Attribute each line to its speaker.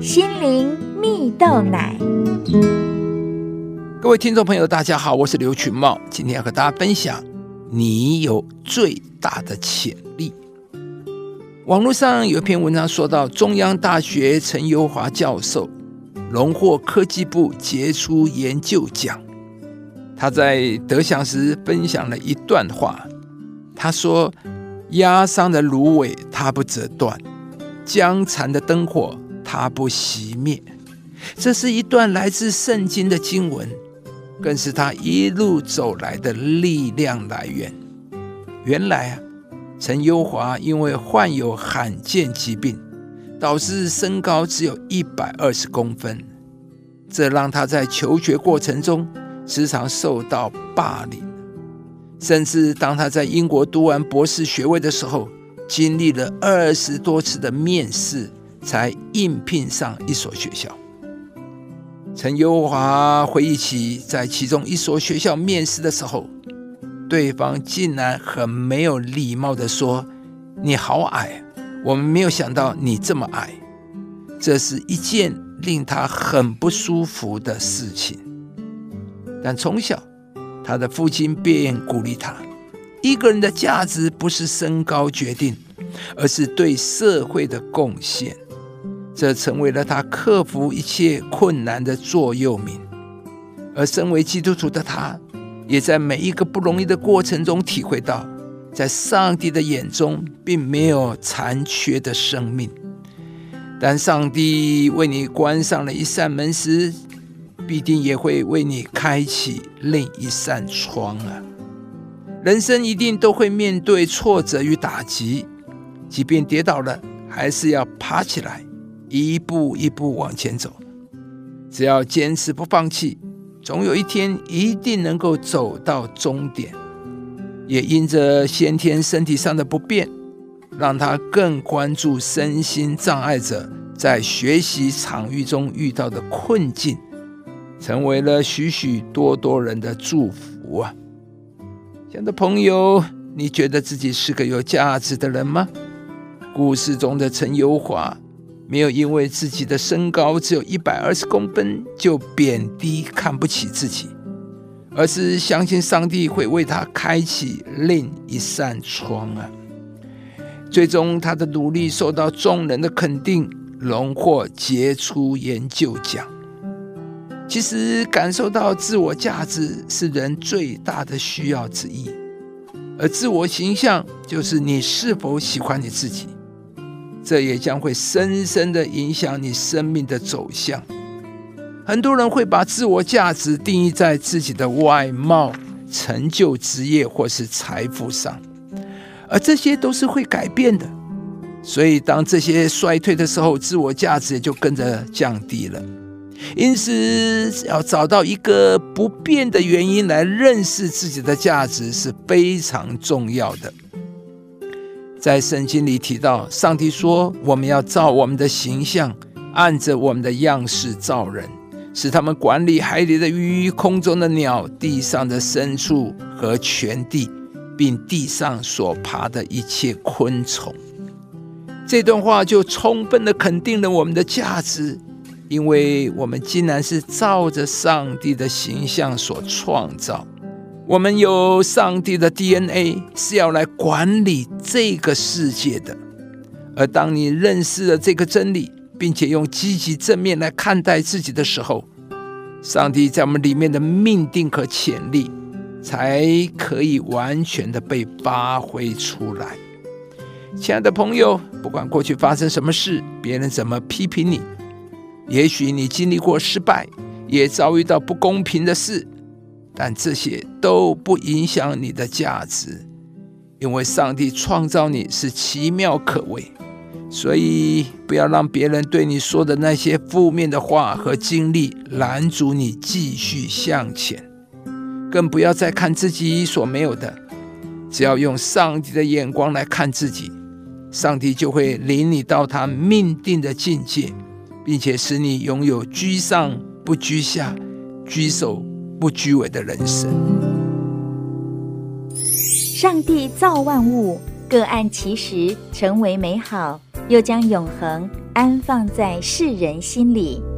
Speaker 1: 心灵蜜豆奶。
Speaker 2: 各位听众朋友大家好，我是刘群茂，今天要和大家分享你有最大的潜力。网络上有一篇文章说到，中央大学陈攸华教授荣获科技部杰出研究奖。他在得奖时分享了一段话，他说，压伤的芦苇它不折断，将残的灯火它不熄灭。这是一段来自圣经的经文，更是他一路走来的力量来源。原来陈攸华因为患有罕见疾病，导致身高只有120公分，这让他在求学过程中时常受到霸凌，甚至当他在英国读完博士学位的时候，经历了20多次的面试才应聘上一所学校。陈攸华回忆起在其中一所学校面试的时候，对方竟然很没有礼貌地说，你好矮，我们没有想到你这么矮。这是一件令他很不舒服的事情。但从小他的父亲便鼓励他，一个人的价值不是身高决定，而是对社会的贡献。这成为了他克服一切困难的座右铭。而身为基督徒的他，也在每一个不容易的过程中体会到，在上帝的眼中并没有残缺的生命。当上帝为你关上了一扇门时，必定也会为你开启另一扇窗啊！人生一定都会面对挫折与打击，即便跌倒了，还是要爬起来，一步一步往前走。只要坚持不放弃，总有一天一定能够走到终点。也因着先天身体上的不便，让他更关注身心障碍者在学习场域中遇到的困境，成为了许许多多人的祝福啊！亲爱的朋友，你觉得自己是个有价值的人吗？故事中的陈攸华没有因为自己的身高只有120公分就贬低看不起自己，而是相信上帝会为他开启另一扇窗啊！最终他的努力受到众人的肯定，荣获杰出研究奖。其实感受到自我价值是人最大的需要之一，而自我形象就是你是否喜欢你自己，这也将会深深地影响你生命的走向。很多人会把自我价值定义在自己的外貌、成就、职业或是财富上，而这些都是会改变的。所以当这些衰退的时候，自我价值也就跟着降低了。因此要找到一个不变的原因来认识自己的价值是非常重要的。在圣经里提到，上帝说我们要照我们的形象，按着我们的样式造人，使他们管理海里的鱼、空中的鸟、地上的牲畜和全地，并地上所爬的一切昆虫。这段话就充分地肯定了我们的价值，因为我们竟然是照着上帝的形象所创造。我们有上帝的 DNA， 是要来管理这个世界的。而当你认识了这个真理，并且用积极正面来看待自己的时候，上帝在我们里面的命定和潜力才可以完全的被发挥出来。亲爱的朋友，不管过去发生什么事，别人怎么批评你，也许你经历过失败，也遭遇到不公平的事，但这些都不影响你的价值，因为上帝创造你是奇妙可畏。所以不要让别人对你说的那些负面的话和经历拦阻你继续向前，更不要再看自己所没有的。只要用上帝的眼光来看自己，上帝就会领你到他命定的境界，并且使你拥有居上不居下、居首不居尾的人生。
Speaker 1: 上帝造万物，各按其时成为美好，又将永恒安放在世人心里。